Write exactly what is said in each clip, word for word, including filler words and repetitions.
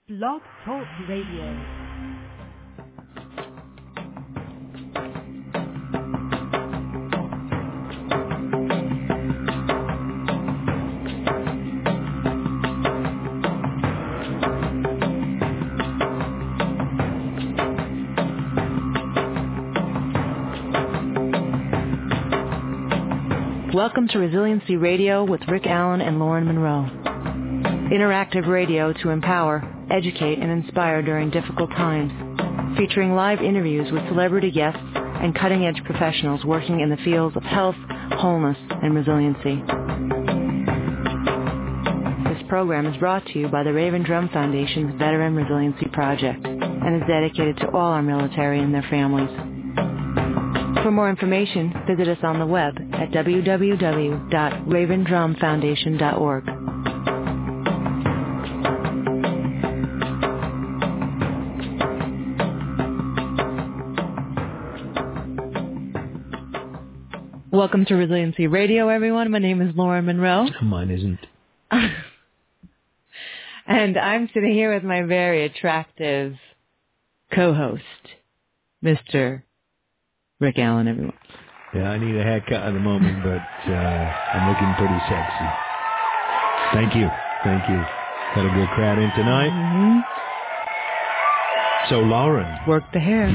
Blog Talk Radio. Welcome to Resiliency Radio with Rick Allen and Lauren Monroe. Interactive radio to empower, educate, and inspire during difficult times, featuring live interviews with celebrity guests and cutting-edge professionals working in the fields of health, wholeness, and resiliency. This program is brought to you by the Raven Drum Foundation's Veteran Resiliency Project and is dedicated to all our military and their families. For more information, visit us on the web at w w w dot raven drum foundation dot org. Welcome to Resiliency Radio, everyone. My name is Lauren Monroe. Mine isn't. And I'm sitting here with my very attractive co-host, Mister Rick Allen, everyone. Yeah, I need a haircut at the moment, but uh, I'm looking pretty sexy. Thank you. Thank you. Got a good crowd in tonight. Mm-hmm. So, Lauren. Work the hair.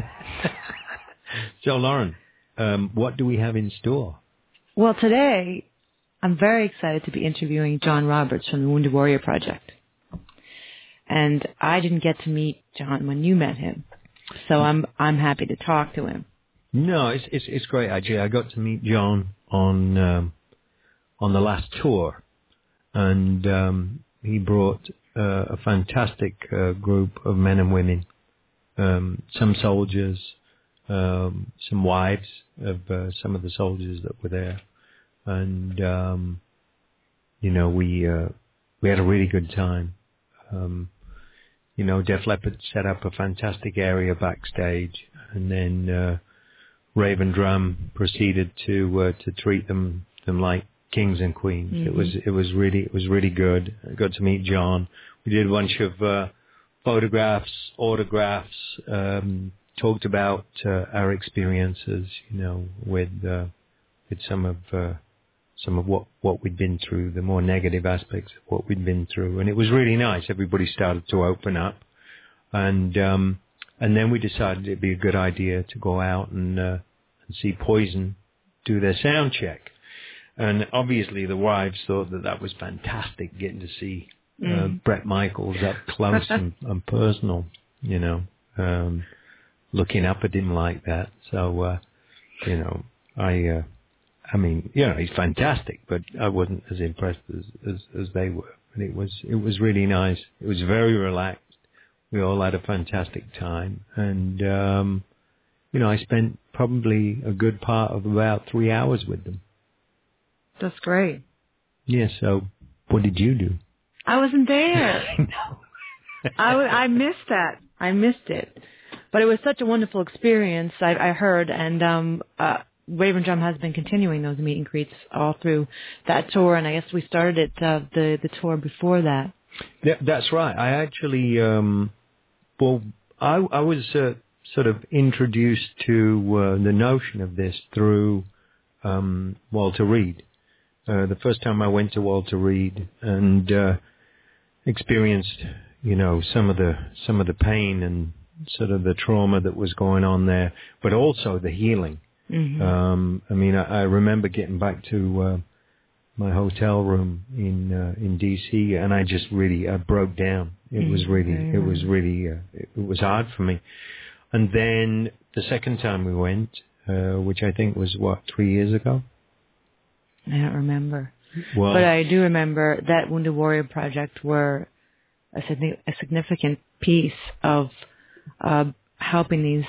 so, Lauren, um, what do we have in store? Well, today, I'm very excited to be interviewing John Roberts from the Wounded Warrior Project. And I didn't get to meet John when you met him, so I'm I'm happy to talk to him. No, it's it's it's great actually. I got to meet John on um, on the last tour, and um, he brought uh, a fantastic uh, group of men and women, um, some soldiers, um, some wives of uh, some of the soldiers that were there, and um, you know we uh, we had a really good time. Um, you know, Def Leppard set up a fantastic area backstage, and then Uh, Raven Drum proceeded to uh, to treat them them like kings and queens. Mm-hmm. It was it was really it was really good. I got to meet John. We did a bunch of uh, photographs, autographs, um, talked about uh, our experiences, you know, with uh, with some of uh, some of what, what we'd been through, the more negative aspects of what we'd been through, and it was really nice. Everybody started to open up, and um, and then we decided it'd be a good idea to go out and uh, and see Poison do their sound check. And obviously the wives thought that that was fantastic, getting to see uh, mm. Bret Michaels up close and, and personal, you know, um, looking up at him like that. So, uh, you know, I, uh, I mean, you know, he's fantastic, but I wasn't as impressed as, as, as they were. And it was, it was really nice. It was very relaxed. We all had a fantastic time. And, um, you know, I spent probably a good part of about three hours with them. That's great. Yeah, so what did you do? I wasn't there. I know. I, w- I missed that. I missed it. But it was such a wonderful experience, I, I heard, and um, uh, Raven Drum has been continuing those meet and greets all through that tour, and I guess we started it, uh, the, the tour before that. Yeah, that's right. I actually, um, well, I, I was uh, sort of introduced to uh, the notion of this through um, Walter Reed. Uh, the first time I went to Walter Reed and uh, experienced, you know, some of the some of the pain and sort of the trauma that was going on there, but also the healing. Mm-hmm. Um, I mean, I, I remember getting back to uh, my hotel room in uh, in D C, and I just really I broke down. It mm-hmm. was really it was really uh, it, it was hard for me. And then the second time we went, uh, which I think was what three years ago. I don't remember. Well, but I do remember that Wounded Warrior Project were a, a significant piece of uh, helping these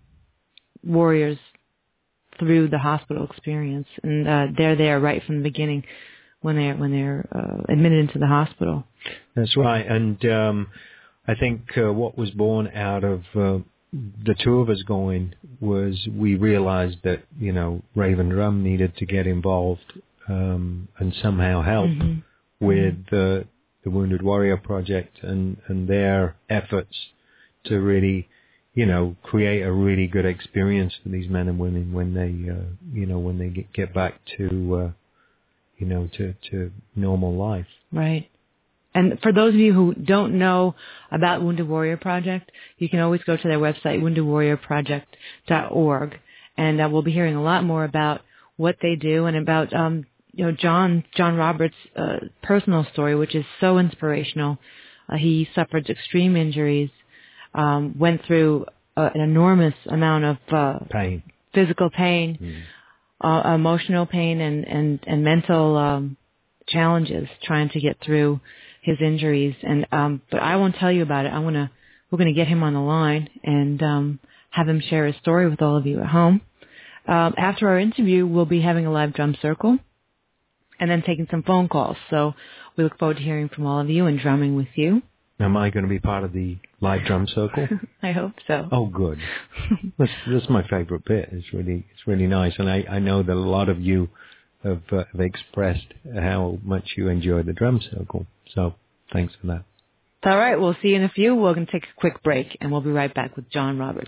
warriors through the hospital experience. And uh, they're there right from the beginning when they're, when they're uh, admitted into the hospital. That's right. And um, I think uh, what was born out of uh, the two of us going was we realized that, you know, Raven Drum needed to get involved um, and somehow help mm-hmm. with uh, the Wounded Warrior Project and, and their efforts to really, you know, create a really good experience for these men and women when they, uh, you know, when they get, get back to, uh, you know, to, to normal life. Right. And for those of you who don't know about Wounded Warrior Project, you can always go to their website, wounded warrior project dot org, and uh, we'll be hearing a lot more about what they do and about, um, you know, John John Roberts' uh, personal story, which is so inspirational. Uh, he suffered extreme injuries, um, went through uh, an enormous amount of uh, pain, physical pain, mm. uh, emotional pain, and and and mental um, challenges trying to get through his injuries. And um, but I won't tell you about it. I want to. We're going to get him on the line and um, have him share his story with all of you at home. Um, after our interview, we'll be having a live drum circle and then taking some phone calls. So we look forward to hearing from all of you and drumming with you. Am I going to be part of the live drum circle? I hope so. Oh, good. that's, that's my favorite bit. It's really, it's really nice. And I, I know that a lot of you have, uh, have expressed how much you enjoy the drum circle. So thanks for that. All right. We'll see you in a few. We're going to take a quick break and we'll be right back with John Roberts.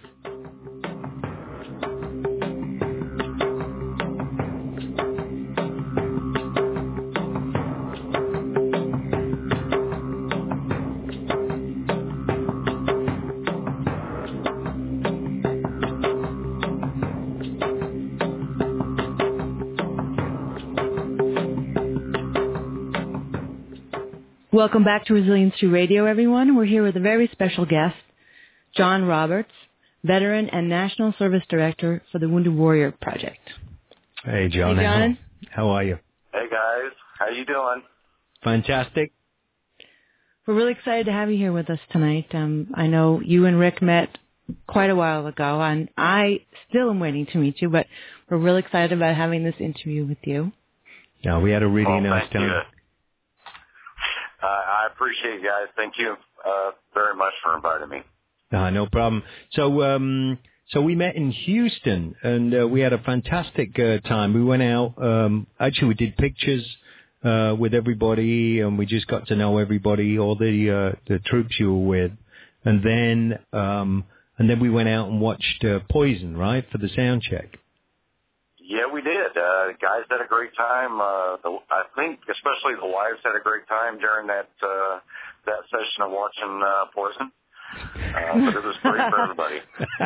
Welcome back to Resilience through Radio, everyone. We're here with a very special guest, John Roberts, veteran and National Service Director for the Wounded Warrior Project. Hey, John. Hey, John. How, how are you? Hey, guys. How you doing? Fantastic. We're really excited to have you here with us tonight. Um, I know you and Rick met quite a while ago, and I still am waiting to meet you, but we're really excited about having this interview with you. Yeah, we had a really well, nice time. You. Uh, I appreciate you guys. Thank you uh, very much for inviting me. Uh, no problem. So, um, so we met in Houston, and uh, we had a fantastic uh, time. We went out. Um, actually, we did pictures uh, with everybody, and we just got to know everybody, all the uh, the troops you were with, and then um, and then we went out and watched uh, Poison, right, for the sound check. Yeah, we did. Uh, guys had a great time. Uh, the, I think especially the wives had a great time during that uh, that session of watching uh, Poison. Uh, but it was great for everybody.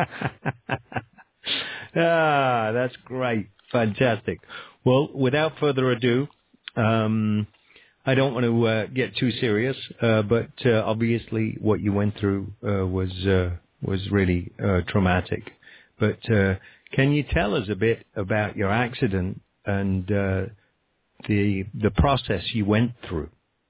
Ah, that's great. Fantastic. Well, without further ado, um, I don't want to uh, get too serious, uh, but uh, obviously what you went through uh, was uh, was really uh, traumatic. But uh, can you tell us a bit about your accident and uh, the the process you went through?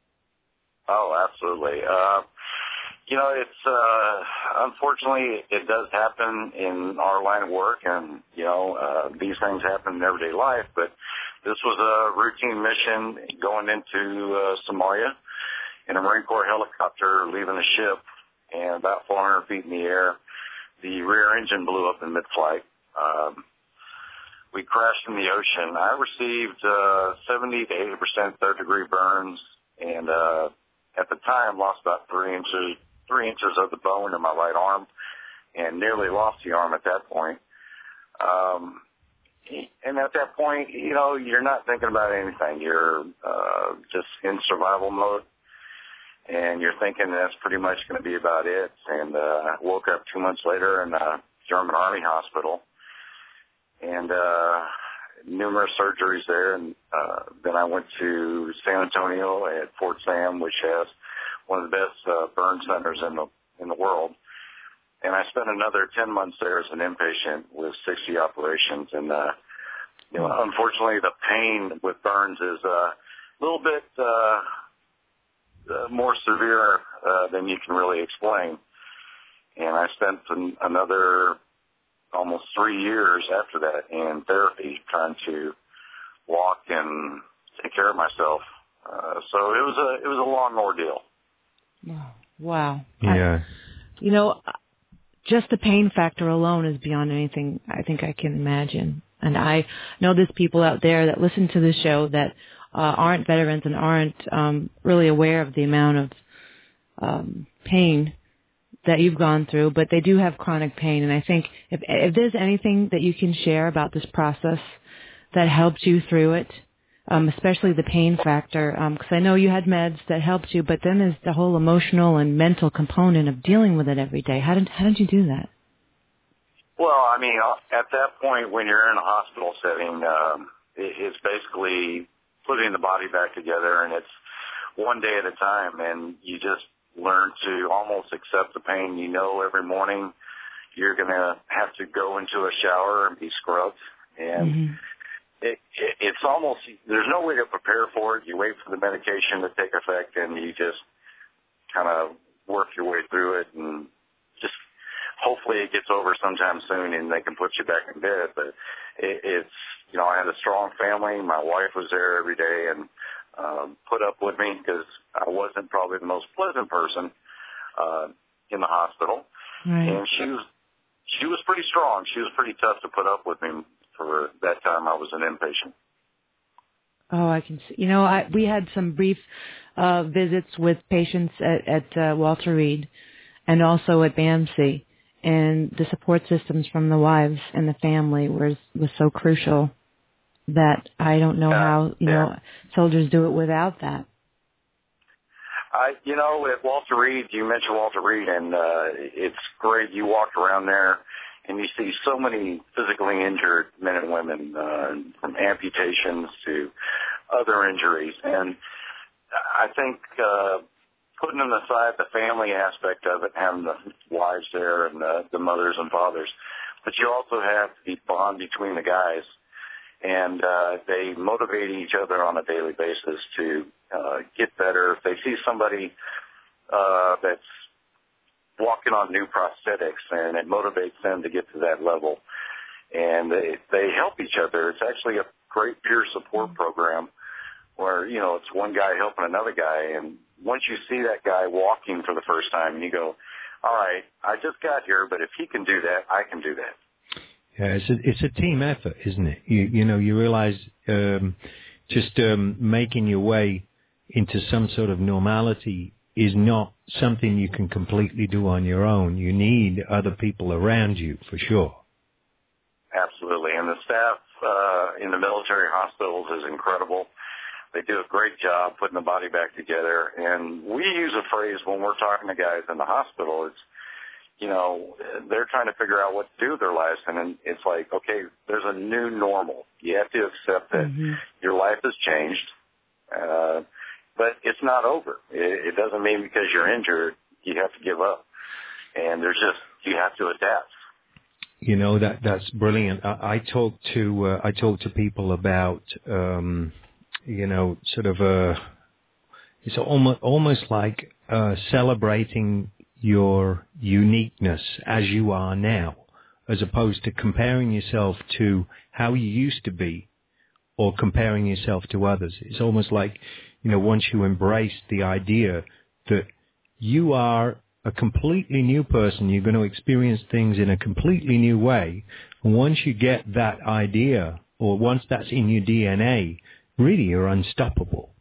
Oh, absolutely. Uh, you know, it's uh, unfortunately it does happen in our line of work, and you know uh, these things happen in everyday life. But this was a routine mission going into uh, Somalia in a Marine Corps helicopter leaving a ship, and about four hundred feet in the air, the rear engine blew up in mid-flight. Um, we crashed in the ocean. I received uh, seventy to eighty percent third-degree burns, and uh, at the time lost about three inches, three inches of the bone in my right arm, and nearly lost the arm at that point. Um, and at that point, you know, you're not thinking about anything. You're uh, just in survival mode, and you're thinking that's pretty much going to be about it. And uh, I woke up two months later in a German Army hospital, and uh, numerous surgeries there. And uh, then I went to San Antonio at Fort Sam, which has one of the best uh, burn centers in the in the world. And I spent another ten months there as an inpatient with sixty operations. And uh, you know, unfortunately, the pain with burns is uh, a little bit uh, uh, more severe uh, than you can really explain. And I spent an, another almost three years after that in therapy trying to walk and take care of myself. Uh, so it was a it was a long ordeal. Wow. Yeah. I, you know, just the pain factor alone is beyond anything I think I can imagine. And I know there's people out there that listen to this show that uh, aren't veterans and aren't um, really aware of the amount of um, pain that you've gone through, but they do have chronic pain. And I think if, if there's anything that you can share about this process that helped you through it, um, especially the pain factor, because um, I know you had meds that helped you, but then there's the whole emotional and mental component of dealing with it every day. How did how did you do that? Well, I mean, at that point when you're in a hospital setting, um, it, it's basically putting the body back together, and it's one day at a time, and you just learn to almost accept the pain. You know every morning you're going to have to go into a shower and be scrubbed, and mm-hmm. it, it, it's almost, there's no way to prepare for it. You wait for the medication to take effect, and you just kind of work your way through it, and just hopefully it gets over sometime soon and they can put you back in bed. But it, it's, you know, I had a strong family. My wife was there every day and um, put up with me because I wasn't probably the most pleasant person uh, in the hospital. Right. And she was, she was pretty strong. She was pretty tough to put up with me for that time I was an inpatient. Oh, I can see. You know, I, we had some brief uh, visits with patients at, at uh, Walter Reed and also at B A M C, and the support systems from the wives and the family was was so crucial that I don't know uh, how you yeah. know soldiers do it without that. I, you know, at Walter Reed, you mentioned Walter Reed, and uh, it's great. You walk around there, and you see so many physically injured men and women, uh, from amputations to other injuries. And I think uh, putting aside the family aspect of it, having the wives there and the, the mothers and fathers, but you also have the bond between the guys, and uh, they motivate each other on a daily basis to uh, get better. If they see somebody uh, that's walking on new prosthetics, and it motivates them to get to that level, and they they help each other. It's actually a great peer support program where, you know, it's one guy helping another guy, and once you see that guy walking for the first time, and you go, all right, I just got here, but if he can do that, I can do that. Yeah, it's a, it's a team effort, isn't it? You, you know, you realize um, just um, making your way into some sort of normality is not something you can completely do on your own. You need other people around you, for sure. Absolutely. And the staff uh, in the military hospitals is incredible. They do a great job putting the body back together. And we use a phrase when we're talking to guys in the hospital. It's, you know, they're trying to figure out what to do with their lives. And it's like, okay, there's a new normal. You have to accept that mm-hmm. your life has changed. Uh, but it's not over. It, it doesn't mean because you're injured, you have to give up. And there's just, you have to adapt. You know, that that's brilliant. I, I talk to uh, I talk to people about, um, you know, sort of a, it's almost almost like uh, celebrating your uniqueness as you are now, as opposed to comparing yourself to how you used to be, or comparing yourself to others. It's almost like, you know, once you embrace the idea that you are a completely new person, you're going to experience things in a completely new way. And once you get that idea, or once that's in your D N A, really you're unstoppable.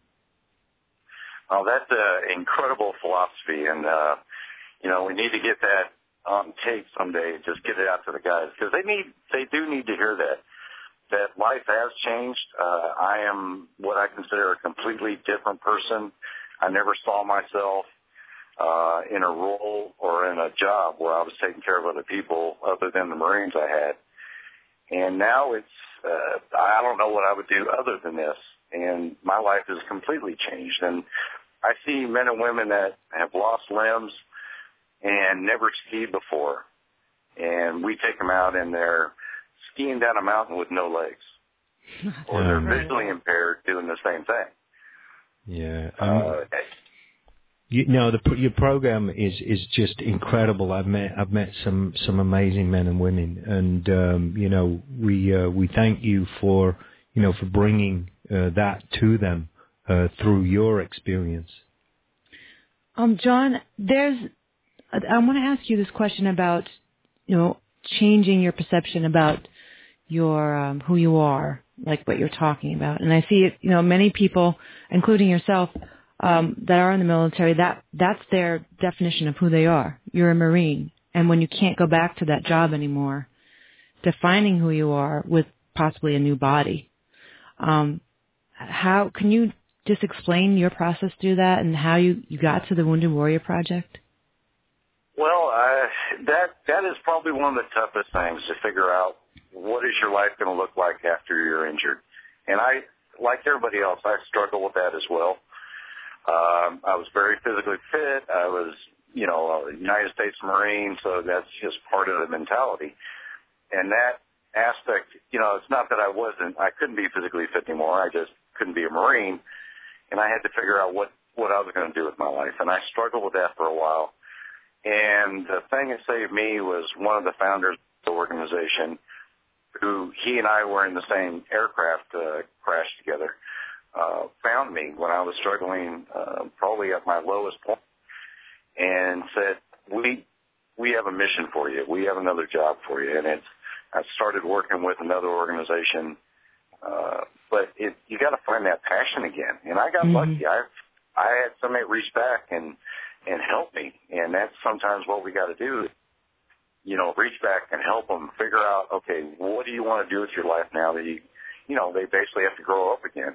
Well, that's an incredible philosophy, and, uh, you know, we need to get that on tape someday, just get it out to the guys, because they need, they do need to hear that, that life has changed. Uh, I am what I consider a completely different person. I never saw myself Uh, in a role or in a job where I was taking care of other people other than the Marines I had. And now it's, uh, I don't know what I would do other than this. And my life has completely changed. And I see men and women that have lost limbs and never skied before. And we take them out and they're skiing down a mountain with no legs. Or they're visually impaired doing the same thing. Yeah. Um, uh, You know, the, your program is, is just incredible. I've met I've met some, some amazing men and women, and um, you know, we uh, we thank you for you know for bringing uh, that to them uh, through your experience. Um, John, there's I want to ask you this question about you know changing your perception about your um, who you are like what you're talking about. And I see it, you know, many people, including yourself, um, that are in the military, that that's their definition of who they are. You're a Marine. And when you can't go back to that job anymore, defining who you are with possibly a new body. Um, how can you just explain your process through that and how you, you got to the Wounded Warrior Project? Well, uh, that that is probably one of the toughest things to figure out. What is your life going to look like after you're injured? And I, like everybody else, I struggle with that as well. Um, I was very physically fit. I was, you know, a United States Marine, so that's just part of the mentality. And that aspect, you know, it's not that I wasn't, I couldn't be physically fit anymore. I just couldn't be a Marine. And I had to figure out what, what I was going to do with my life. And I struggled with that for a while. And the thing that saved me was one of the founders of the organization, who he and I were in the same aircraft uh, crash together, uh, found me when I was struggling, uh, probably at my lowest point, and said, we we have a mission for you. We have another job for you. And it's, I started working with another organization, uh, but it, you got to find that passion again. And I got mm-hmm. lucky. I I had somebody reach back and, and help me, and that's sometimes what we got to do. You know, reach back and help them figure out, okay, what do you want to do with your life now that you, you know, they basically have to grow up again.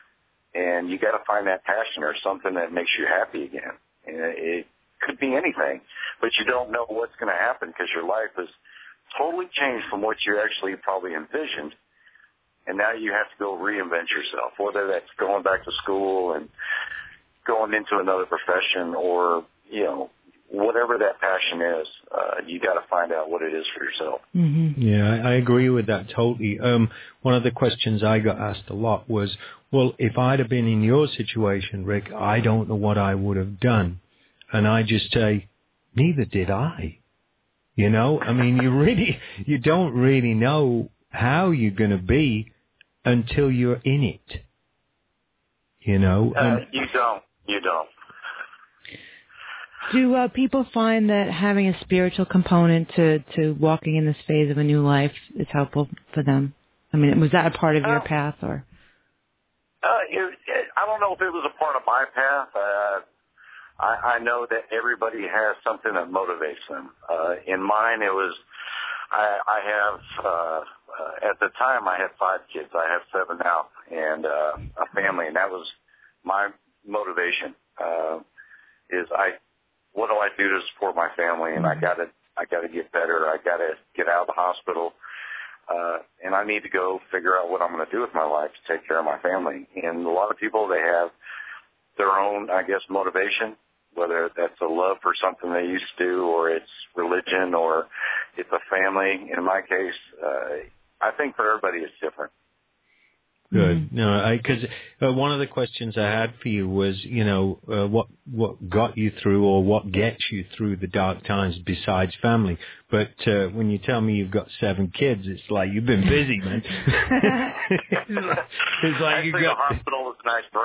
And you got to find that passion or something that makes you happy again. And it could be anything, but you don't know what's going to happen because your life is totally changed from what you actually probably envisioned. And now you have to go reinvent yourself, whether that's going back to school and going into another profession or, you know, whatever that passion is, uh, you got to find out what it is for yourself. Mm-hmm. Yeah, I, I agree with that totally. Um, one of the questions I got asked a lot was, well, if I'd have been in your situation, Rick, I don't know what I would have done. And I just say, neither did I. You know, I mean, you really, you don't really know how you're going to be until you're in it. You know? Uh, and, you don't. You don't. Do uh, people find that having a spiritual component to, to walking in this phase of a new life is helpful for them? I mean, was that a part of your uh, path, or? Uh, it, it, I don't know if it was a part of my path. Uh, I, I know that everybody has something that motivates them. Uh, in mine, it was, I, I have, uh, uh, at the time, I had five kids. I have seven now, and uh, a family, and that was my motivation. Uh, is I. What do I do to support my family? And I got to, I got to get better. I got to get out of the hospital, uh, and I need to go figure out what I'm going to do with my life to take care of my family. And a lot of people, they have their own, I guess, motivation, whether that's a love for something they used to do, or it's religion, or it's a family. In my case, uh, I think for everybody it's different. Good. Mm-hmm. No, because uh, one of the questions I had for you was, you know, uh, what what got you through, or what gets you through the dark times besides family. But uh, when you tell me you've got seven kids, it's like you've been busy, man. it's like, it's like you got the hospital was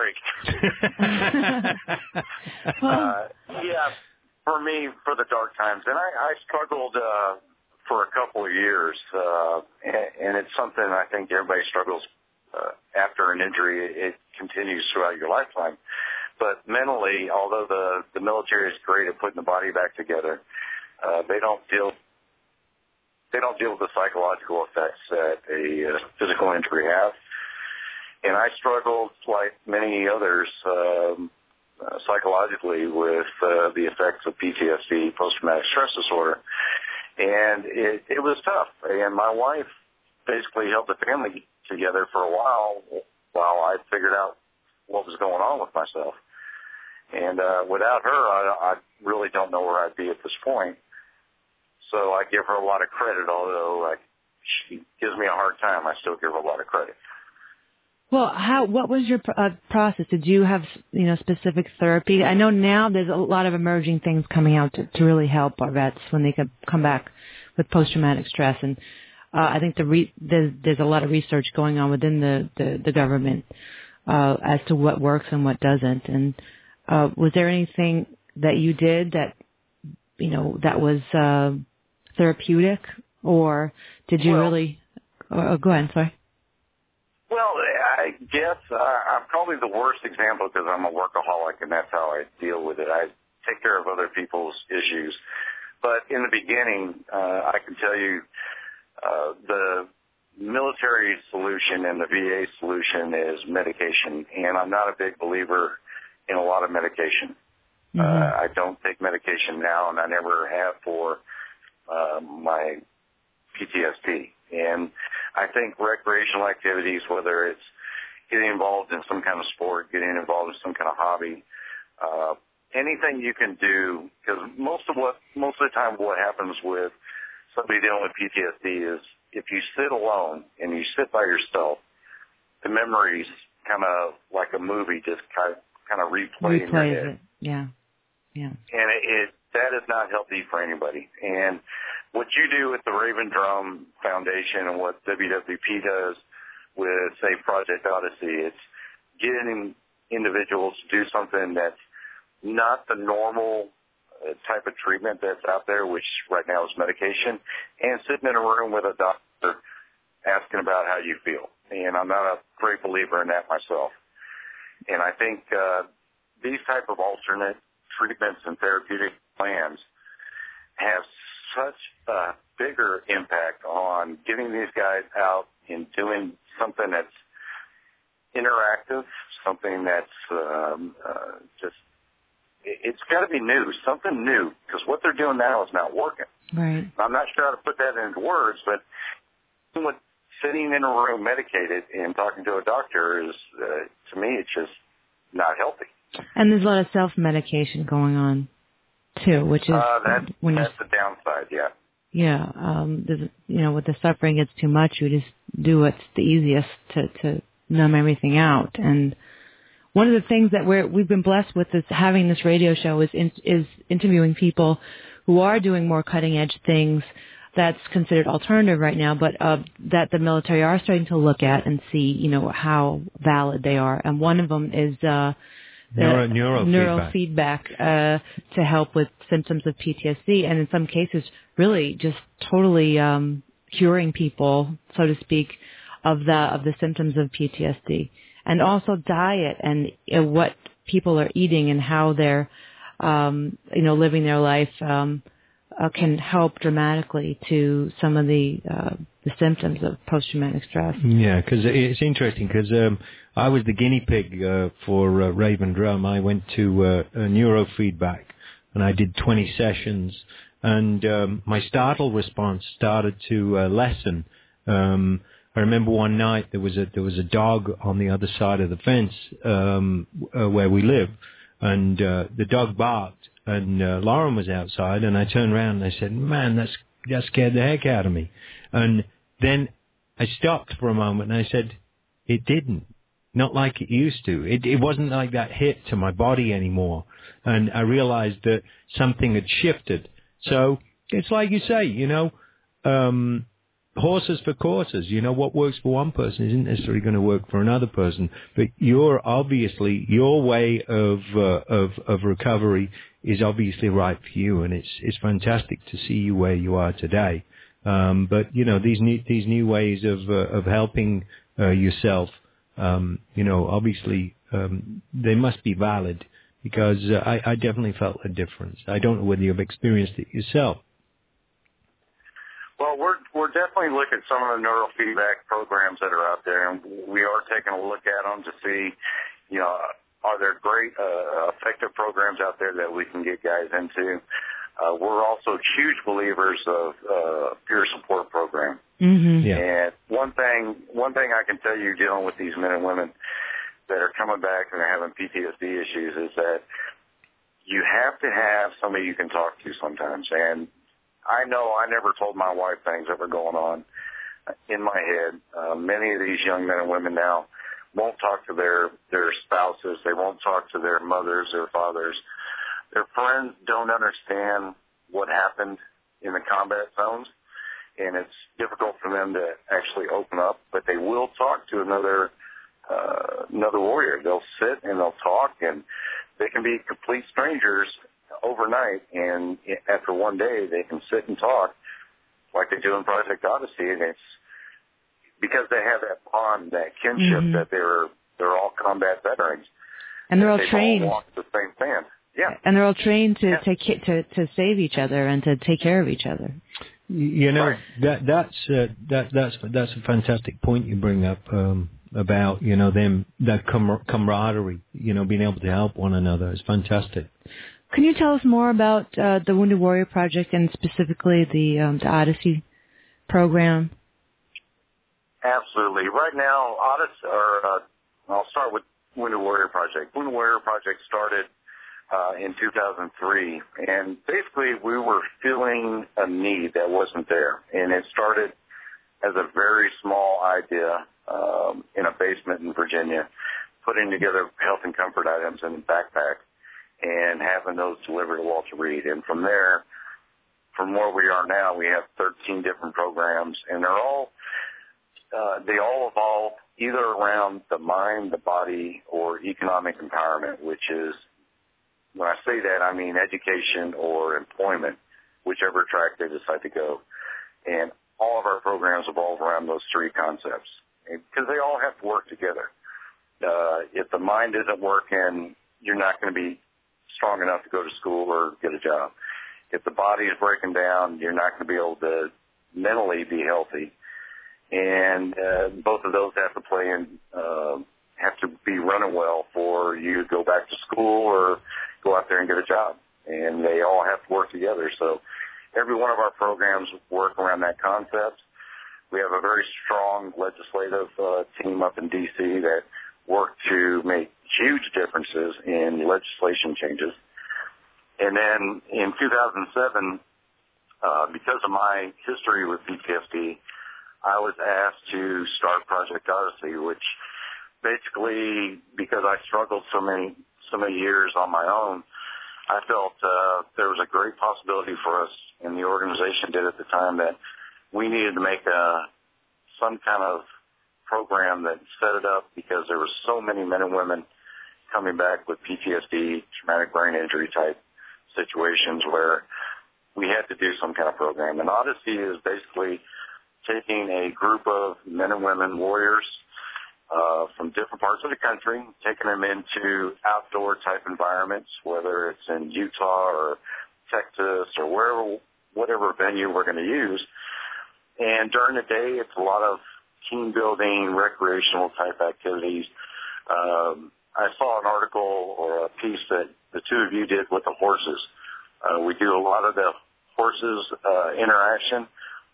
a nice break. uh, yeah, for me, for the dark times, and I, I struggled uh, for a couple of years, uh, and, and it's something I think everybody struggles. Uh, after an injury, it continues throughout your lifetime. But mentally, although the, the military is great at putting the body back together, uh, they don't deal they don't deal with the psychological effects that a uh, physical injury has. And I struggled, like many others, um, uh, psychologically with uh, the effects of P T S D, post-traumatic stress disorder. And it, it was tough. And my wife basically held the family together for a while while I figured out what was going on with myself. And uh, without her, I, I really don't know where I'd be at this point. So I give her a lot of credit, although like, she gives me a hard time. I still give her a lot of credit. Well, how? What was your uh, process? Did you have, you know, specific therapy? I know now there's a lot of emerging things coming out to, to really help our vets when they could come back with post-traumatic stress. And Uh, I think the re- there's, there's a lot of research going on within the, the, the government uh, as to what works and what doesn't. And uh, was there anything that you did that, you know, that was uh, therapeutic, or did you well, really? Oh, go ahead, sorry. Well, I guess uh, I'm probably the worst example because I'm a workaholic, and that's how I deal with it. I take care of other people's issues. But in the beginning, uh, I can tell you uh, the military solution and the V A solution is medication, and I'm not a big believer in a lot of medication. Mm-hmm. Uh, I don't take medication now, and I never have for uh, my P T S D. And I think recreational activities, whether it's getting involved in some kind of sport, getting involved in some kind of hobby, uh, anything you can do, because most of what, most of the time what happens with somebody dealing with P T S D is if you sit alone and you sit by yourself, the memories kind of like a movie just kind of, kind of replay in your head. It. Yeah, yeah. And it, it that is not healthy for anybody. And what you do with the Raven Drum Foundation and what W W P does with, say, Project Odyssey, it's getting individuals to do something that's not the normal uh, type of treatment that's out there, which right now is medication, and sitting in a room with a doctor asking about how you feel. And I'm not a great believer in that myself. And I think uh, these type of alternate treatments and therapeutic plans have such a bigger impact on getting these guys out and doing something that's interactive, something that's um, uh, just, it's got to be new, something new, because what they're doing now is not working. Right. I'm not sure how to put that into words, but what, sitting in a room medicated and talking to a doctor is, uh, to me, it's just not healthy. And there's a lot of self-medication going on, too, which is uh, that, when that's the downside, yeah. Yeah, um, there's, you know, when the suffering gets too much, you just do what's the easiest to, to numb everything out. And one of the things that we're, we've been blessed with is having this radio show is in, is interviewing people who are doing more cutting-edge things that's considered alternative right now, but uh, that the military are starting to look at and see, you know, how valid they are. And one of them is uh, Neuro, neurofeedback, neurofeedback uh, to help with symptoms of P T S D, and in some cases, really just totally um, curing people, so to speak, of the of the symptoms of P T S D. And also diet and uh, what people are eating and how they're, um, you know, living their life. Um, Uh, can help dramatically to some of the uh, the symptoms of post-traumatic stress. Yeah, because it's interesting because um, I was the guinea pig uh, for uh, Raven Drum. I went to uh, a neurofeedback and I did twenty sessions, and um, my startle response started to uh, lessen. Um, I remember one night there was a there was a dog on the other side of the fence um, uh, where we live, and uh, the dog barked. And uh, Lauren was outside, and I turned around and I said, man, that's, that scared the heck out of me. And then I stopped for a moment and I said, it didn't. Not like it used to. It, it wasn't like that hit to my body anymore. And I realized that something had shifted. So it's like you say, you know, um, horses for courses. You know, what works for one person isn't necessarily going to work for another person. But you're obviously, your way of, uh, of, of recovery is obviously right for you, and it's it's fantastic to see you where you are today. Um, but you know, these new these new ways of uh, of helping uh, yourself, um, you know, obviously um, they must be valid, because uh, I, I definitely felt a difference. I don't know whether you've experienced it yourself. Well, we're we're definitely looking at some of the neurofeedback programs that are out there, and we are taking a look at them to see, you know, are there great, uh, effective programs out there that we can get guys into? Uh, we're also huge believers of uh, peer support program. Mm-hmm. Yeah. And one thing, one thing I can tell you dealing with these men and women that are coming back and are having P T S D issues is that you have to have somebody you can talk to sometimes. And I know I never told my wife things that were going on in my head. Uh, many of these young men and women now won't talk to their, their spouses. They won't talk to their mothers or fathers. Their friends don't understand what happened in the combat zones, and it's difficult for them to actually open up, but they will talk to another uh, another warrior. They'll sit and they'll talk, and they can be complete strangers overnight, and after one day they can sit and talk like they do in Project Odyssey, and it's because they have that bond, that kinship, mm-hmm. that they're they're all combat veterans, and they're all they've trained. All walked the same path. Yeah, and they're all trained to yeah. take to to save each other and to take care of each other. You know, right. that that's uh, that that's that's a fantastic point you bring up um, about you know them that com- camaraderie, you know, being able to help one another is fantastic. Can you tell us more about uh, the Wounded Warrior Project and specifically the um, the Odyssey program? Absolutely. Right now, Odyssey, or uh, I'll start with Wounded Warrior Project. Wounded Warrior Project started uh, in two thousand three, and basically we were filling a need that wasn't there. And it started as a very small idea um, in a basement in Virginia, putting together health and comfort items in a backpack and having those delivered to Walter Reed. And from there, from where we are now, we have thirteen different programs, and they're all uh, they all evolve either around the mind, the body, or economic empowerment, which is, when I say that, I mean education or employment, whichever track they decide to go. And all of our programs evolve around those three concepts because they all have to work together. Uh, if the mind isn't working, you're not going to be strong enough to go to school or get a job. If the body is breaking down, you're not going to be able to mentally be healthy. And uh, both of those have to play in, uh, have to be running well for you to go back to school or go out there and get a job. And they all have to work together. So every one of our programs work around that concept. We have a very strong legislative uh, team up in D C that work to make huge differences in legislation changes. And then in two thousand seven, uh, because of my history with P T S D, I was asked to start Project Odyssey, which basically, because I struggled so many so many years on my own, I felt uh, there was a great possibility for us, and the organization did at the time, that we needed to make a, some kind of program that set it up, because there were so many men and women coming back with P T S D, traumatic brain injury type situations, where we had to do some kind of program. And Odyssey is basically taking a group of men and women, warriors, uh, from different parts of the country, taking them into outdoor type environments, whether it's in Utah or Texas or wherever, whatever venue we're going to use. And during the day, it's a lot of team building, recreational type activities. Um, I saw an article or a piece that the two of you did with the horses. Uh, we do a lot of the horses uh, interaction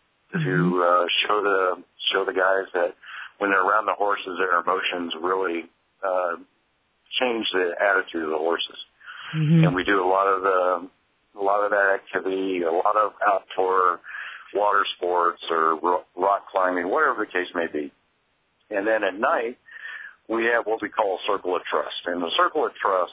to uh, show the show the guys that when they're around the horses, their emotions really uh, change the attitude of the horses. Mm-hmm. And we do a lot of the a lot of that activity, a lot of outdoor water sports or rock climbing, whatever the case may be. And then at night, we have what we call a circle of trust. And the circle of trust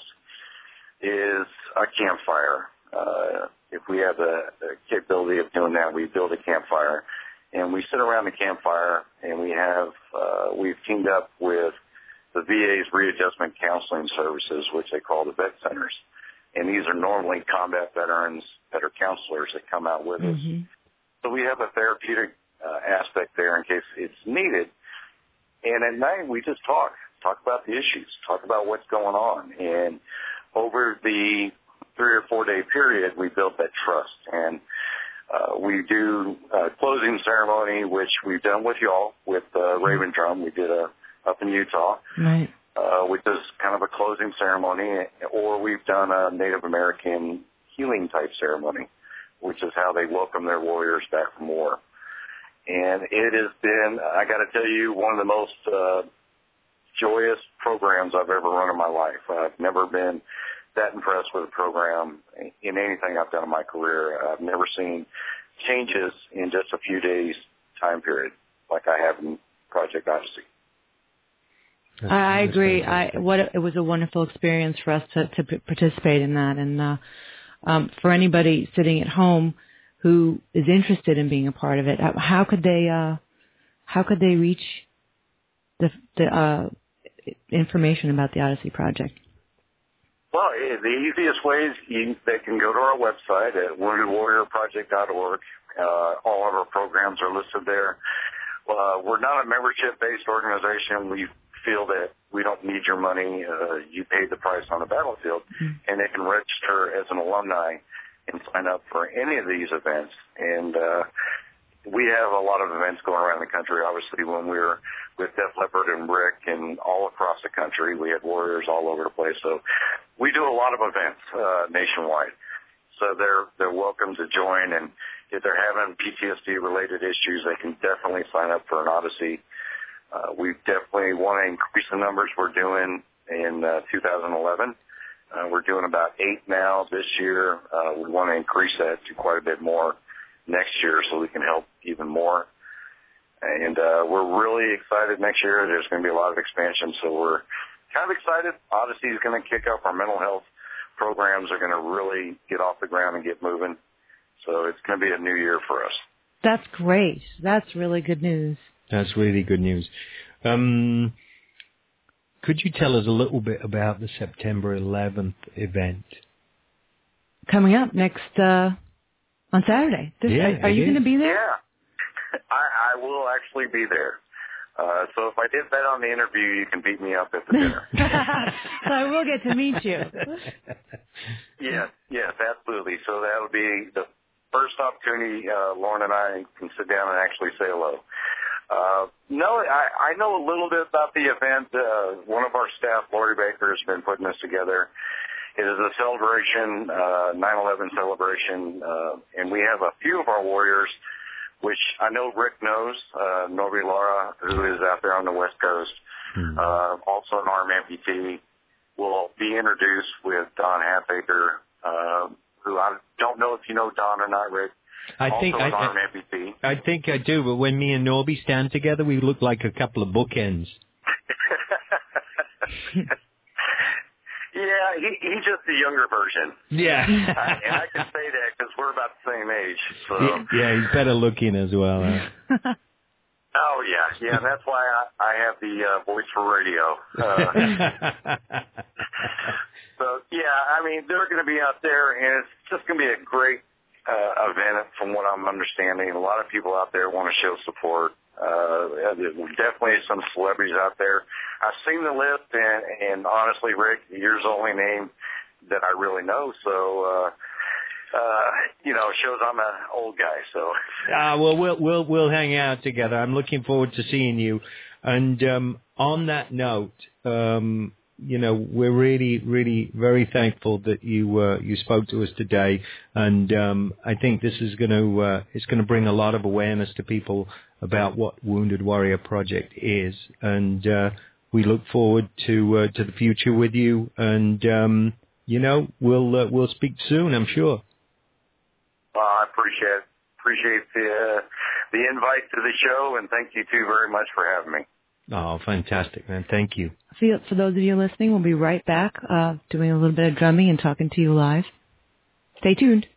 is a campfire. Uh, if we have the, the capability of doing that, we build a campfire, and we sit around the campfire, and we have, uh, we've teamed up with the V A's Readjustment Counseling Services, which they call the vet centers. And these are normally combat veterans that are counselors that come out with mm-hmm. us. So we have a therapeutic uh, aspect there in case it's needed. And at night, we just talk, talk about the issues, talk about what's going on. And over the three or four day period, we built that trust. And uh, we do a closing ceremony, which we've done with y'all, with uh, Raven Drum. We did a up in Utah, right. uh, which is kind of a closing ceremony. Or we've done a Native American healing type ceremony, which is how they welcome their warriors back from war. And it has been, I got to tell you, one of the most uh, joyous programs I've ever run in my life. I've never been that impressed with a program in anything I've done in my career. I've never seen changes in just a few days time period like I have in Project Odyssey. That's, I agree. I what it was a wonderful experience for us to, to participate in that, and uh, um, for anybody sitting at home who is interested in being a part of it, how could they uh, how could they reach the the uh, information about the Odyssey Project? Well, the easiest way is you, they can go to our website at wounded warrior project dot org. Uh, all of our programs are listed there. uh, we're not a membership-based organization. We feel that we don't need your money. Uh, you paid the price on the battlefield, mm-hmm. and they can register as an alumni and sign up for any of these events. And uh, we have a lot of events going around the country. Obviously, when we were with Def Leppard and Rick and all across the country, we had warriors all over the place. So we do a lot of events uh, nationwide. So they're they're welcome to join, and if they're having P T S D-related issues, they can definitely sign up for an Odyssey. Uh, we definitely want to increase the numbers we're doing in uh, two thousand eleven. Uh, we're doing about eight now this year. Uh, we want to increase that to quite a bit more next year so we can help even more. And uh, we're really excited next year. There's going to be a lot of expansion, so we're kind of excited. Odyssey is going to kick up. Our mental health programs are going to really get off the ground and get moving. So it's going to be a new year for us. That's great. That's really good news. That's really good news. Um, could you tell us a little bit about the September eleventh event? Coming up next uh, on Saturday. This, yeah, are, are you going to be there? Yeah, I, I will actually be there. Uh, so if I did bet on the interview, you can beat me up at the dinner. So I will get to meet you. Yes, yes, absolutely. So that'll be the first opportunity uh, Lauren and I can sit down and actually say hello. Uh, no, I, I know a little bit about the event. Uh, one of our staff, Lori Baker, has been putting this together. It is a celebration, uh, nine eleven celebration, uh, and we have a few of our warriors, which I know Rick knows, uh, Novi Lara, who is out there on the West Coast, mm-hmm. uh, also an arm amputee, will be introduced with Don Halfaker, uh, who I don't know if you know Don or not, Rick. I also think an I, arm I, amputee. I think I do, but when me and Norby stand together, we look like a couple of bookends. Yeah, he, he's just the younger version. Yeah. I, and I can say that because we're about the same age. So. Yeah, yeah, he's better looking as well. Huh? Oh, yeah. Yeah, that's why I, I have the uh, voice for radio. Uh, so, yeah, I mean, they're going to be out there, and it's just going to be a great uh, event from what I'm understanding. A lot of people out there want to show support. Uh, there's definitely some celebrities out there. I've seen the list, and, and honestly, Rick, you're the only name that I really know. So, uh, uh, you know, shows I'm an old guy. So, ah, well, we'll we'll we'll hang out together. I'm looking forward to seeing you. And um, on that note, um, you know, we're really, really very thankful that you uh, you spoke to us today, and um, I think this is going to uh, it's going to bring a lot of awareness to people about what Wounded Warrior Project is, and uh, we look forward to uh, to the future with you. And um, you know, we'll uh, we'll speak soon, I'm sure. Well, I appreciate appreciate the uh, the invite to the show, and thank you too very much for having me. Oh, fantastic, man. Thank you. For those of you listening, we'll be right back uh, doing a little bit of drumming and talking to you live. Stay tuned.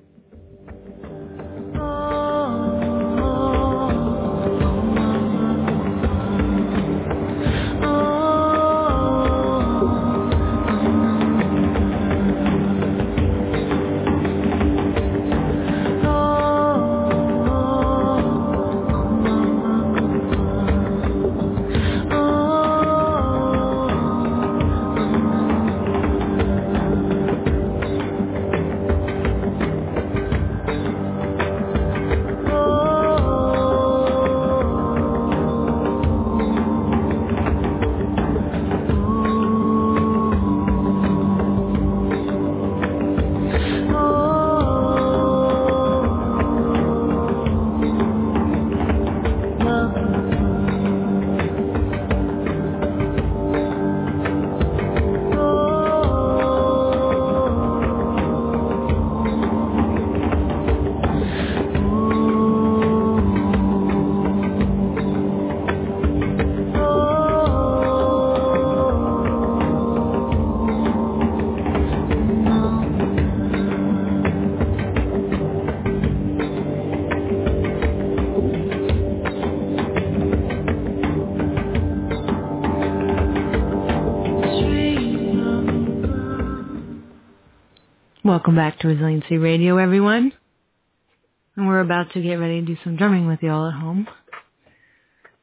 Welcome back to Resiliency Radio, everyone. And we're about to get ready to do some drumming with you all at home.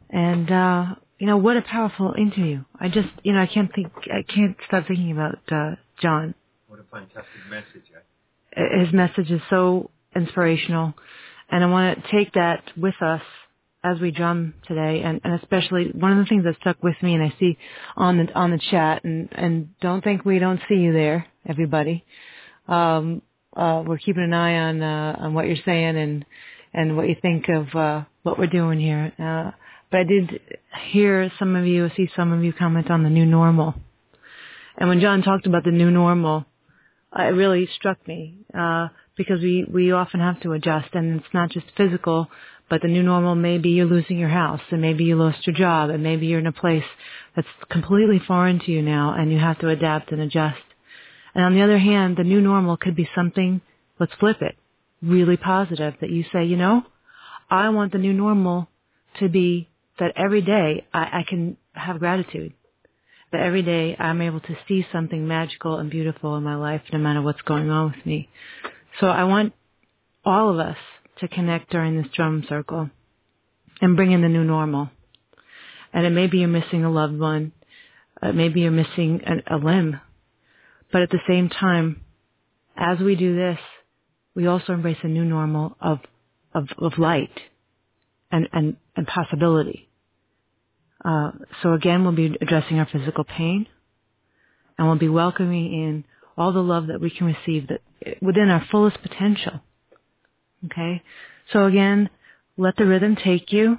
And, uh, you know, what a powerful interview. I just, you know, I can't think, I can't stop thinking about, uh, John. What a fantastic message, eh? His message is so inspirational. And I want to take that with us as we drum today. And, and especially one of the things that stuck with me, and I see on the, on the chat, and, and don't think we don't see you there, everybody. Um, uh, we're keeping an eye on, uh, on what you're saying and, and what you think of, uh, what we're doing here. Uh, But I did hear some of you, see some of you comment on the new normal. And when John talked about the new normal, uh, it really struck me, uh, because we, we often have to adjust, and it's not just physical, but the new normal, maybe you're losing your house, and maybe you lost your job, and maybe you're in a place that's completely foreign to you now, and you have to adapt and adjust. And on the other hand, the new normal could be something, let's flip it, really positive, that you say, you know, I want the new normal to be that every day I, I can have gratitude, that every day I'm able to see something magical and beautiful in my life, no matter what's going on with me. So I want all of us to connect during this drum circle and bring in the new normal. And it may be you're missing a loved one, uh, maybe you're missing a, a limb, but at the same time, as we do this, we also embrace a new normal of of, of light and, and, and possibility. Uh, so again, we'll be addressing our physical pain, and we'll be welcoming in all the love that we can receive that within our fullest potential. Okay? So again, let the rhythm take you.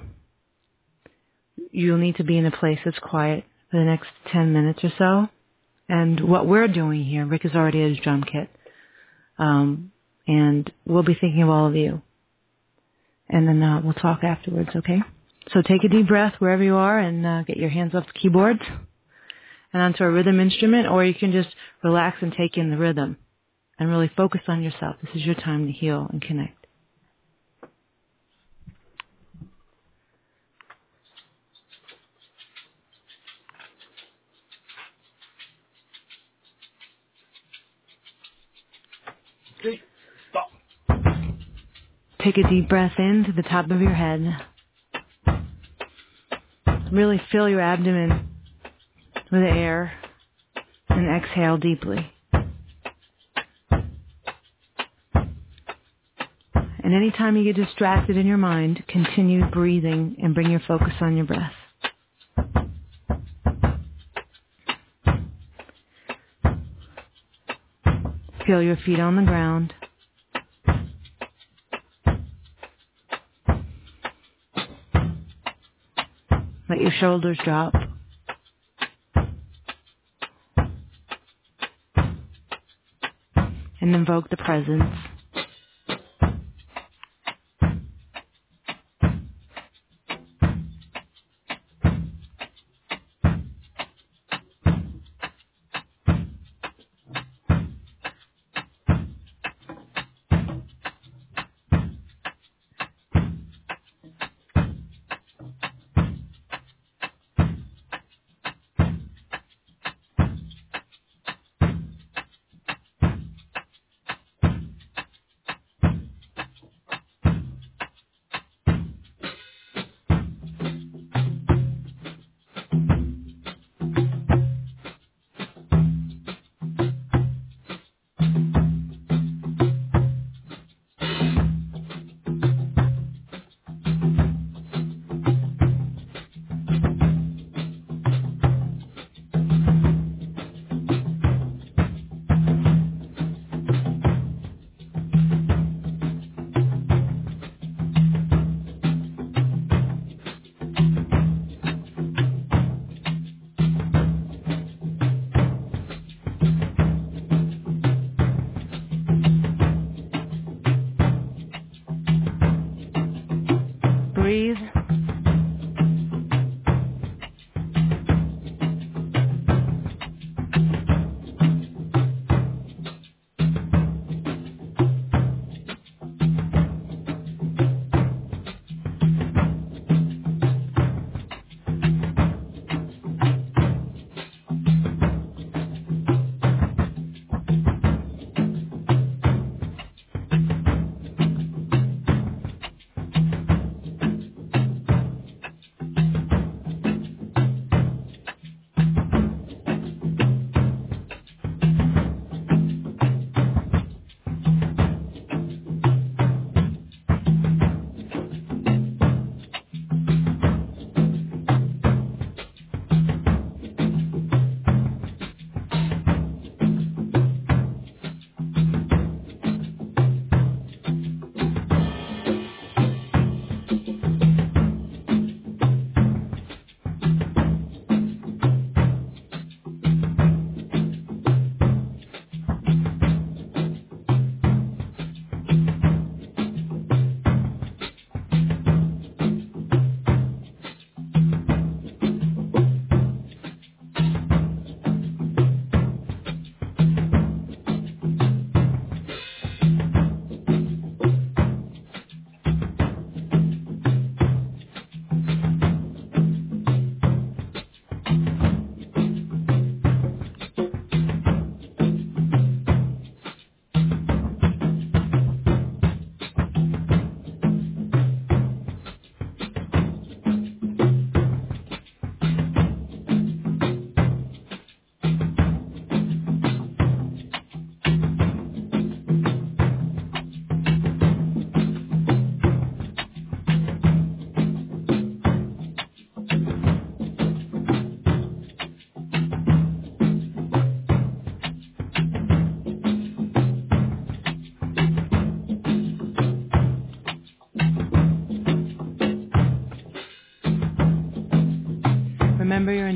You'll need to be in a place that's quiet for the next ten minutes or so. And what we're doing here, Rick is already at his drum kit, um, and we'll be thinking of all of you. And then uh, we'll talk afterwards, okay? So take a deep breath wherever you are and uh, get your hands off the keyboards and onto a rhythm instrument, or you can just relax and take in the rhythm and really focus on yourself. This is your time to heal and connect. Stop. Take a deep breath in to the top of your head. Really fill your abdomen with air and exhale deeply. And anytime you get distracted in your mind, continue breathing and bring your focus on your breath. Feel your feet on the ground. Let your shoulders drop. And invoke the presence. Breathe.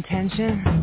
intention.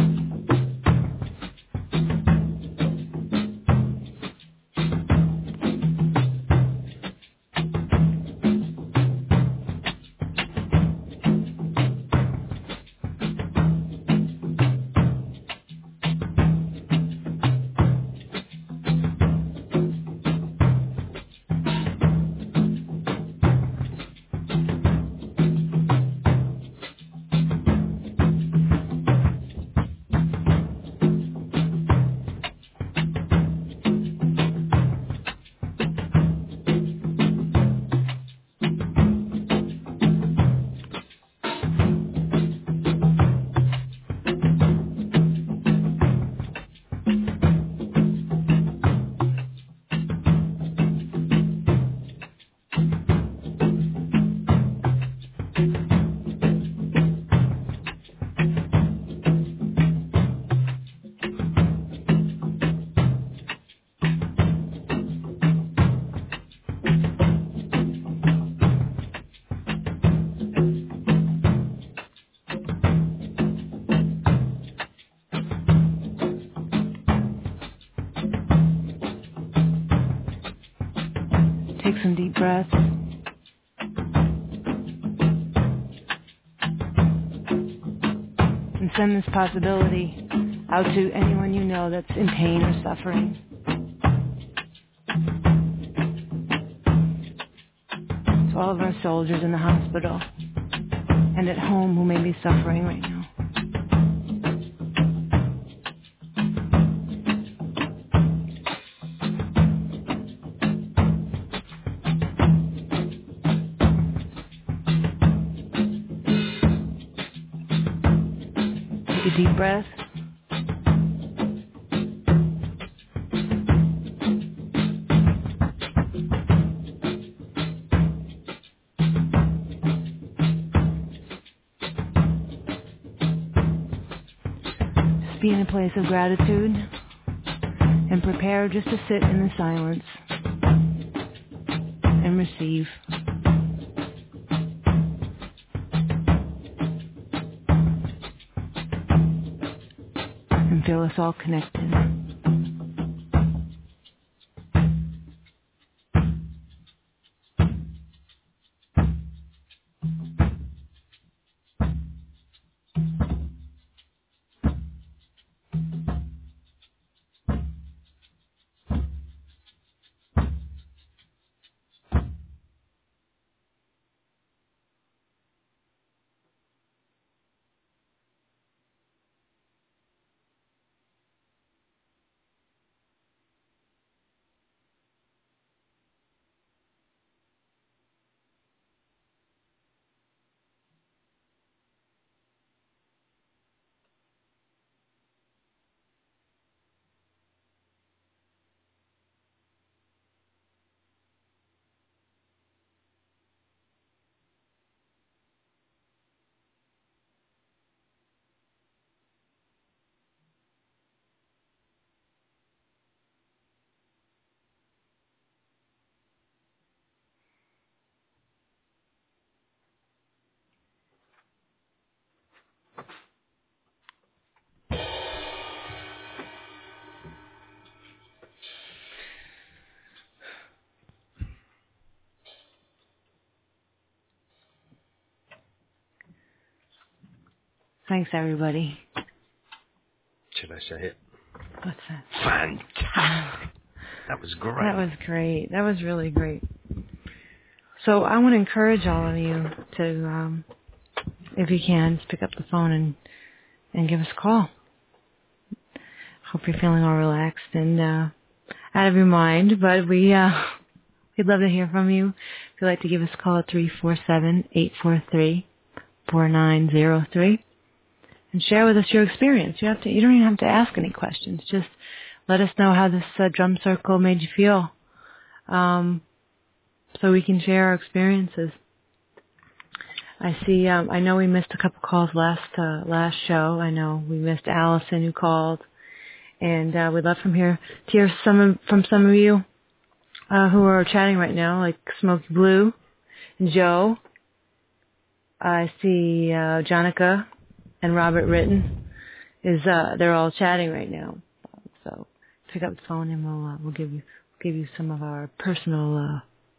Take some deep breaths. And send this possibility out to anyone you know that's in pain or suffering. To all of our soldiers in the hospital and at home who may be suffering right now. Take a deep breath. Just be in a place of gratitude and prepare just to sit in the silence and receive. And feel us all connected. Thanks, everybody. Should I say it? What's that? Fantastic. That was great. That was great. That was really great. So I want to encourage all of you to, um, if you can, just pick up the phone and, and give us a call. Hope you're feeling all relaxed and uh, out of your mind. But we, uh, we'd love to hear from you. If you'd like to give us a call at three four seven, eight four three, four nine zero three. And share with us your experience. You have to. You don't even have to ask any questions. Just let us know how this uh, drum circle made you feel, um, so we can share our experiences. I see. Um, I know we missed a couple calls last uh, last show. I know we missed Allison who called, and uh, we'd love from here to hear some of, from some of you uh, who are chatting right now, like Smokey Blue and Joe. I see uh, Jonica and Robert Ritten is uh, they're all chatting right now. So pick up the phone and we'll uh, we'll give you give you some of our personal uh,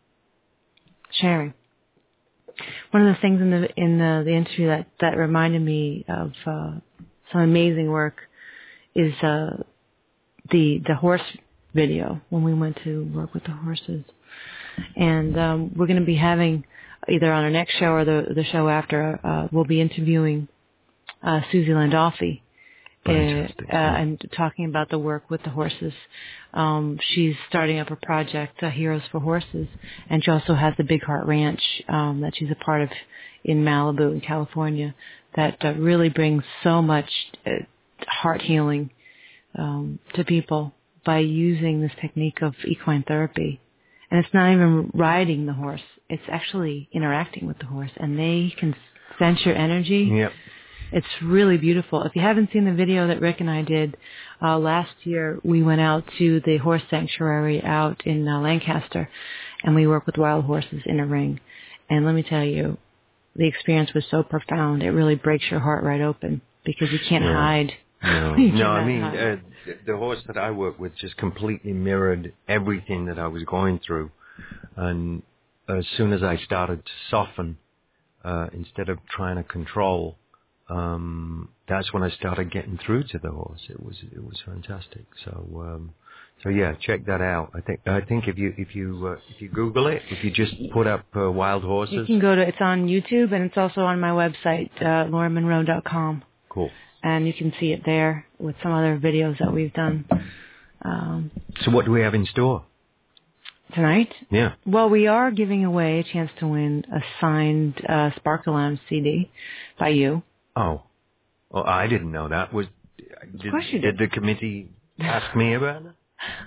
sharing. One of the things in the in the, the interview that, that reminded me of uh, some amazing work is uh, the the horse video when we went to work with the horses, and um, we're going to be having either on our next show or the the show after. Uh, we'll be interviewing uh, Susie Landolfi. Uh, uh, and talking about the work with the horses. Um, she's starting up a project, uh, Heroes for Horses, and she also has the Big Heart Ranch um, that she's a part of in Malibu in California that uh, really brings so much uh, heart healing um, to people by using this technique of equine therapy. And it's not even riding the horse. It's actually interacting with the horse, and they can sense your energy. Yep. It's really beautiful. If you haven't seen the video that Rick and I did uh, last year, we went out to the horse sanctuary out in uh, Lancaster, and we worked with wild horses in a ring. And let me tell you, the experience was so profound. It really breaks your heart right open because you can't yeah. hide. No, no I mean, uh, the horse that I worked with just completely mirrored everything that I was going through. And as soon as I started to soften, uh, instead of trying to control, Um, that's when I started getting through to the horse. It was it was fantastic. So um, so yeah, check that out. I think I think if you if you uh, if you Google it, if you just put up uh, wild horses, you can go to. It's on YouTube and it's also on my website, uh, Laura Monroe dot com. Cool. And you can see it there with some other videos that we've done. Um, so what do we have in store tonight? Yeah. Well, we are giving away a chance to win a signed uh, Sparkle Lounge C D by you. Oh, well, I didn't know that. Was did, of course you did did. the committee ask me about it?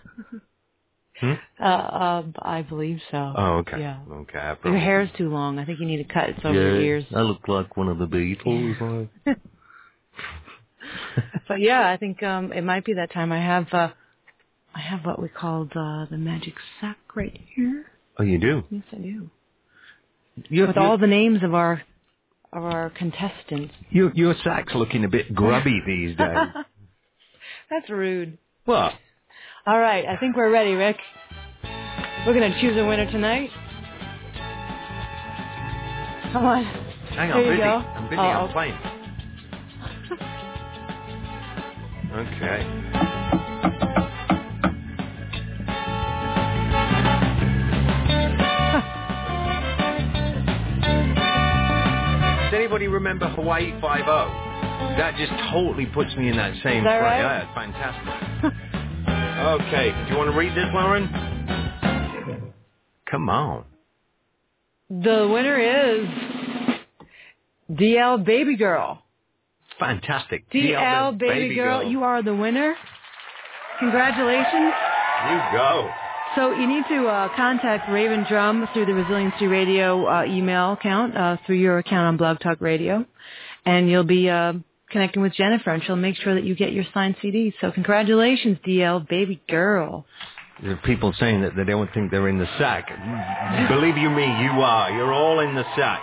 Hmm? Uh, uh, I believe so. Oh, okay. Yeah. Okay. I Your hair's too long. I think you need to cut it over yeah, your ears. I look like one of the Beatles. But yeah, I think um, it might be that time. I have uh, I have what we called uh, the magic sack right here. Oh, you do? Yes, I do. You're, With you're, all the names of our of our contestants. Your, your sack's looking a bit grubby these days. That's rude. What? All right, I think we're ready, Rick. We're going to choose a winner tonight. Come on. Hang on, Here you busy. go. I'm busy, oh, I'm okay. playing. Okay. Does anybody remember Hawaii Five-O? That just totally puts me in that same Is that frame. right? Yeah, it's fantastic. Okay, do you want to read this, Lauren? Come on. The winner is D L Baby Girl. Fantastic. D L Baby, Baby Girl, Girl, you are the winner. Congratulations. You go. So you need to uh, contact Raven Drum through the Resiliency Radio uh, email account, uh, through your account on Blog Talk Radio, and you'll be uh, connecting with Jennifer, and she'll make sure that you get your signed C D. So congratulations, D L Baby Girl. There are people saying that they don't think they're in the sack. Believe you me, you are. You're all in the sack.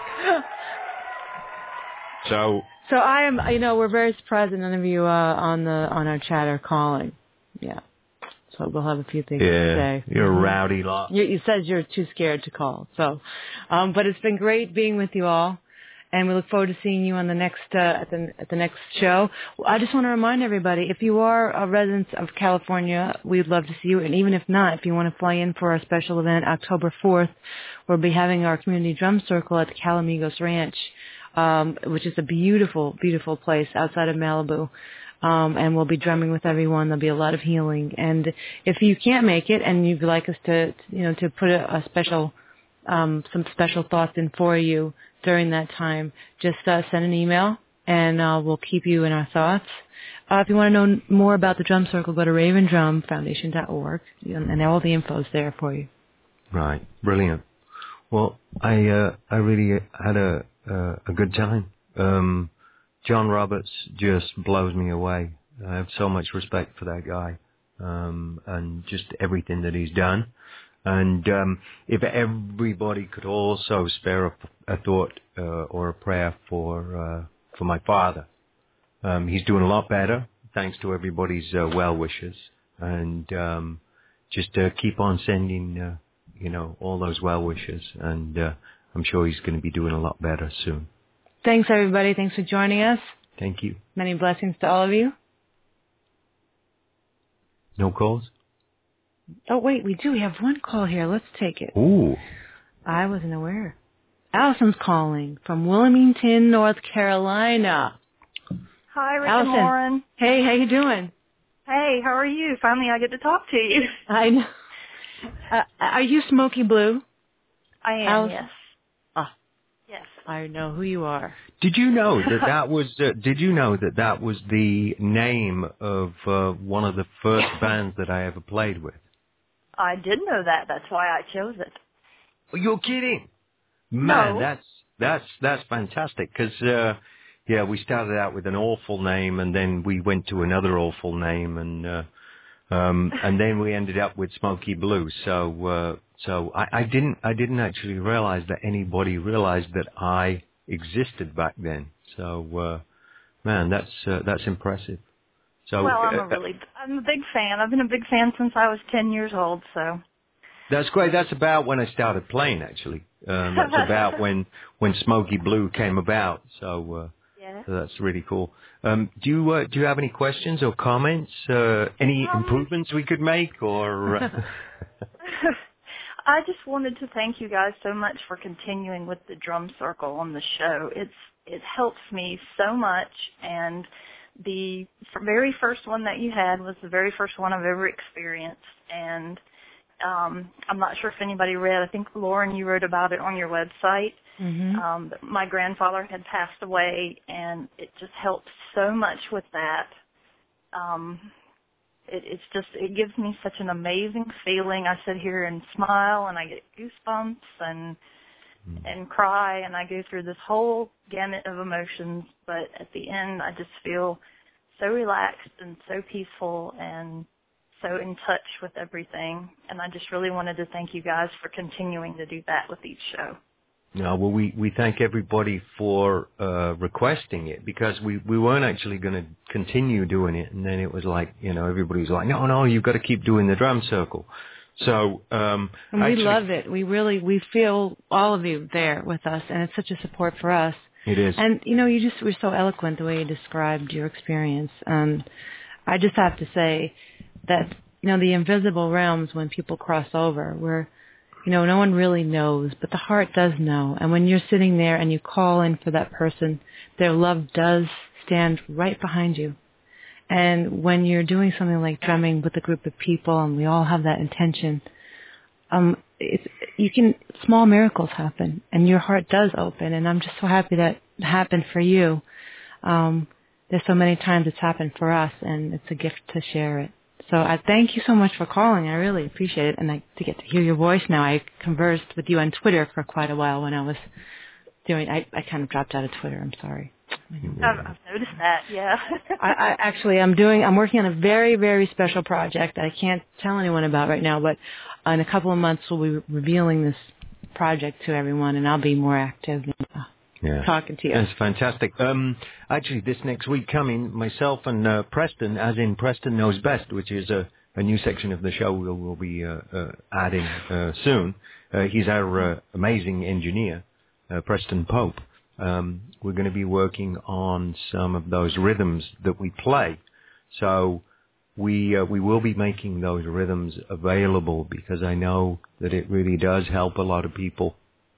So... So I am, you know, we're very surprised that none of you uh, on the on our chat are calling. Yeah. So we'll have a few things yeah, to say. You're a rowdy lot. You, you said you're too scared to call. So, um, but it's been great being with you all, and we look forward to seeing you on the next uh, at the at the next show. I just want to remind everybody: if you are a resident of California, we'd love to see you. And even if not, if you want to fly in for our special event, October fourth, we'll be having our community drum circle at the Calamigos Ranch. Um, which is a beautiful, beautiful place outside of Malibu. Um, and we'll be drumming with everyone. There'll be a lot of healing. And if you can't make it and you'd like us to, you know, to put a, a special, um, some special thoughts in for you during that time, just uh, send an email and uh, we'll keep you in our thoughts. Uh, if you want to know more about the drum circle, go to raven drum foundation dot org, and all the info's there for you. Right. Brilliant. Well, I, uh, I really had a, Uh, a good time. Um, John Roberts just blows me away. I have so much respect for that guy, um, and just everything that he's done. And um, if everybody could also spare a, a thought uh, or a prayer for uh, for my father, um, he's doing a lot better, thanks to everybody's uh, well wishes. And um, just uh, keep on sending, uh, you know, all those well wishes. And uh, I'm sure he's going to be doing a lot better soon. Thanks, everybody. Thanks for joining us. Thank you. Many blessings to all of you. No calls? Oh, wait, we do. We have one call here. Let's take it. Ooh. I wasn't aware. Allison's calling from Wilmington, North Carolina. Hi, Rick Allison. and Lauren. Hey, how you doing? Hey, how are you? Finally, I get to talk to you. I know. Uh, are you Smoky Blue? I am, Allison? yes. Ah, Yes. I know who you are. Did you know that that was? Uh, did you know that that was the name of uh, one of the first bands that I ever played with? I did know that. That's why I chose it. Oh, you're kidding, man! No. That's that's that's fantastic. Because uh, yeah, we started out with an awful name, and then we went to another awful name, and uh, um, and then we ended up with Smoky Blue. So uh, so I, I didn't I didn't actually realize that anybody realized that I existed back then. So uh, man, that's uh, that's impressive. So Well, I'm uh, a really, I'm a big fan. I've been a big fan since I was ten years old, so. That's great. That's about when I started playing, actually. Um, that's about when when Smoky Blue came about. So, uh, Yeah. so that's really cool. Um, do you uh, do you have any questions or comments? Uh, any Um, improvements we could make, or? Uh... I just wanted to thank you guys so much for continuing with the drum circle on the show. It's it helps me so much, and the f- very first one that you had was the very first one I've ever experienced, and um, I'm not sure if anybody read. I think Lauren, you wrote about it on your website. Mm-hmm. Um, but my grandfather had passed away, and it just helped so much with that. Um, it, it's just, it gives me such an amazing feeling. I sit here and smile, and I get goosebumps and mm. and cry, and I go through this whole gamut of emotions. But at the end, I just feel so relaxed and so peaceful and so in touch with everything. And I just really wanted to thank you guys for continuing to do that with each show. No, well, we, we thank everybody for uh, requesting it, because we, we weren't actually going to continue doing it. And then it was like, you know, everybody's like, no, no, you've got to keep doing the drum circle. So, um, and we actually, love it. We really, we feel all of you there with us, and it's such a support for us. It is. And, you know, you just were so eloquent the way you described your experience. And I just have to say that, you know, the invisible realms, when people cross over, we're, you know, no one really knows, but the heart does know. And when you're sitting there and you call in for that person, their love does stand right behind you. And when you're doing something like drumming with a group of people, and we all have that intention, um, it's, you can, small miracles happen, and your heart does open. And I'm just so happy that it happened for you. Um, there's so many times it's happened for us, and it's a gift to share it. So I thank you so much for calling. I really appreciate it. And I, to get to hear your voice now, I conversed with you on Twitter for quite a while when I was doing, I, I kind of dropped out of Twitter. I'm sorry. I've, I've noticed that, yeah. I, I actually, I'm doing, I'm working on a very, very special project that I can't tell anyone about right now, but in a couple of months we'll be revealing this project to everyone, and I'll be more active in uh, yeah. talking to you. That's fantastic. Um, actually, this next week coming, myself and uh, Preston, as in Preston Knows Best, which is a, a new section of the show we'll, we'll be uh, uh, adding uh, soon. Uh, he's our uh, amazing engineer, uh, Preston Pope. Um, we're going to be working on some of those rhythms that we play. So we uh, we will be making those rhythms available, because I know that it really does help a lot of people.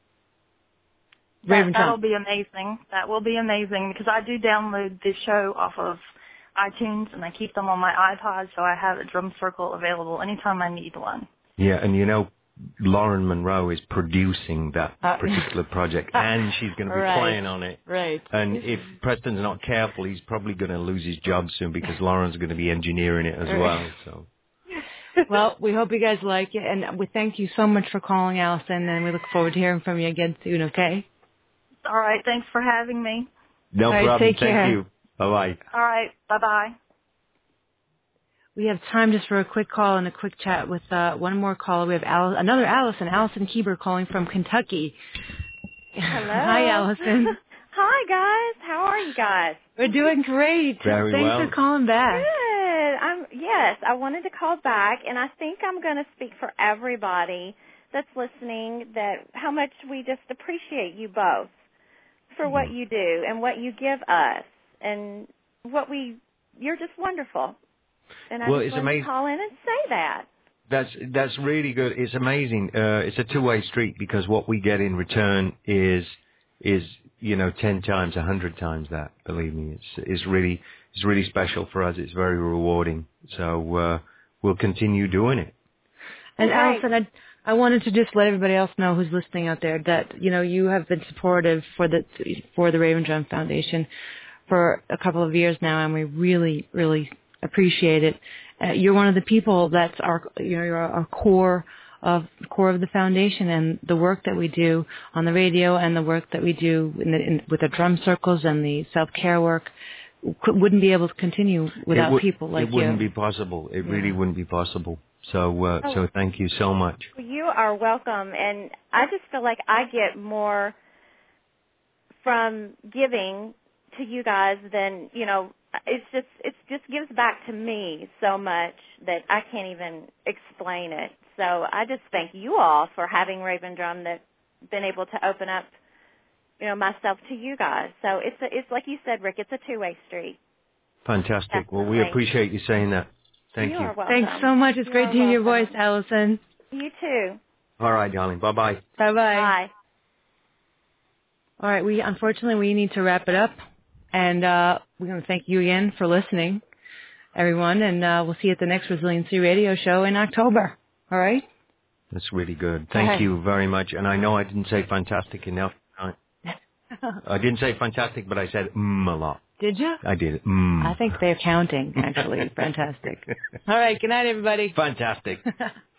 That, that'll be amazing. That will be amazing, because I do download the show off of iTunes, and I keep them on my iPod, so I have a drum circle available anytime I need one. Yeah, and you know, Lauren Monroe is producing that uh, particular project, and she's going to be right, playing on it. Right. And if Preston's not careful, he's probably going to lose his job soon, because Lauren's going to be engineering it as well. So. Well, we hope you guys like it, and we thank you so much for calling, Allison, and we look forward to hearing from you again soon, okay? All right. Thanks for having me. No right, problem. Take Thank care. you. Bye-bye. All right. Bye-bye. We have time just for a quick call and a quick chat with uh, one more caller. We have Al- another Allison, Allison Kieber, calling from Kentucky. Hello. Hi, Allison. Hi, guys. How are you guys? We're doing great. Very Thanks well. for calling back. Good. I'm, yes, I wanted to call back, and I think I'm going to speak for everybody that's listening that how much we just appreciate you both for what you do and what you give us and what we, you're just wonderful. And I Well, just it's wanted amazing. to call in and say that. That's that's really good. It's amazing. Uh, it's a two-way street because what we get in return is is you know ten times, a hundred times that. Believe me, it's it's really it's really special for us. It's very rewarding. So uh, we'll continue doing it. And Right. Allison, I, I wanted to just let everybody else know who's listening out there that you know you have been supportive for the for the Raven Drum Foundation for a couple of years now, and we really really appreciate it. Uh, you're one of the people that's our, you know, you're our core of core of the foundation, and the work that we do on the radio, and the work that we do in the, in, with the drum circles and the self care work, could, wouldn't be able to continue without it would, people like you. It wouldn't you. be possible. It Yeah. really wouldn't be possible. So uh, Oh. so thank you so much. Well, you are welcome, and I just feel like I get more from giving to you guys than, you know, it's just it just gives back to me so much that I can't even explain it. So I just thank you all for having Raven Drum that's been able to open up, you know, myself to you guys. So it's a, it's like you said, Rick, it's a two-way street. Fantastic. Well, we Definitely. appreciate you saying that. Thank you. you. Are welcome. Thanks so much. It's You great are to hear your welcome. voice, Allison. You too. All right, darling. Bye bye. Bye bye. Bye. All right, we unfortunately we need to wrap it up, and uh, we're going to thank you again for listening, everyone, and uh, we'll see you at the next Resiliency Radio Show in October. All right? That's really good. Thank Okay. you very much. And I know I didn't say fantastic enough. I, I didn't say fantastic, but I said mm a lot. Did you? I did. Mm. I think they're counting, actually. Fantastic. All right, good night, everybody. Fantastic.